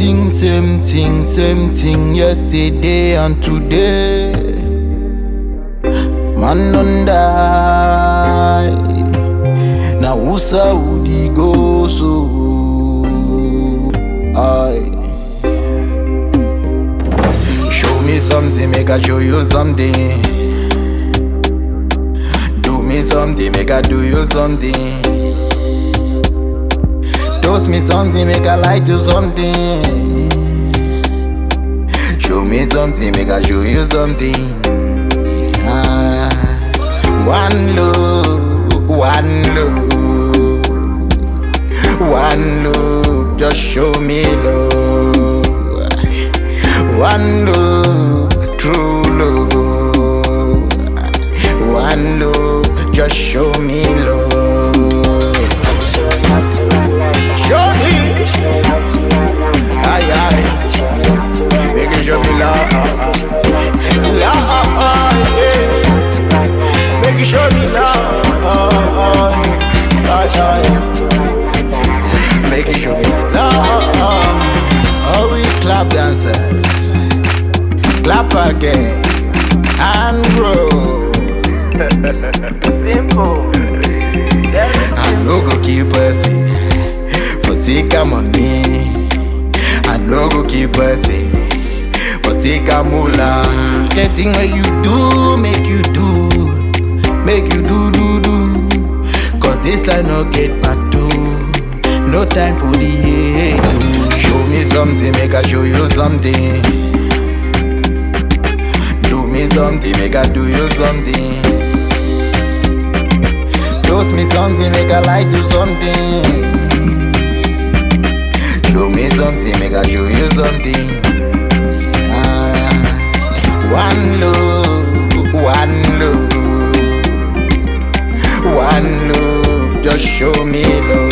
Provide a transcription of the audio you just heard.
same thing yesterday and today. Man don't die. Now who's would he go so? Show me something, make I show you something. Do me something, make I do you something. Toast me something, make I like you something. Show me something, make I show you something. One love, one love, just show me love. One love, true love. One love, just show me love. Show me, aye aye, make it show me love, yeah. Make it show me love, make it show me love. Oh, we clap dancers, clap again and roll. Simple. I no go keep pussy for sake of money. I no go keep pussy for sake of moolah. The thing that you do, make you do. Cause this I no get back to. No time for the hate. Show me something, make I show you something. Do me something, make I do you something. Toast me something, make I like you something. Show me something, make I show you something. One love, one love, just show me love.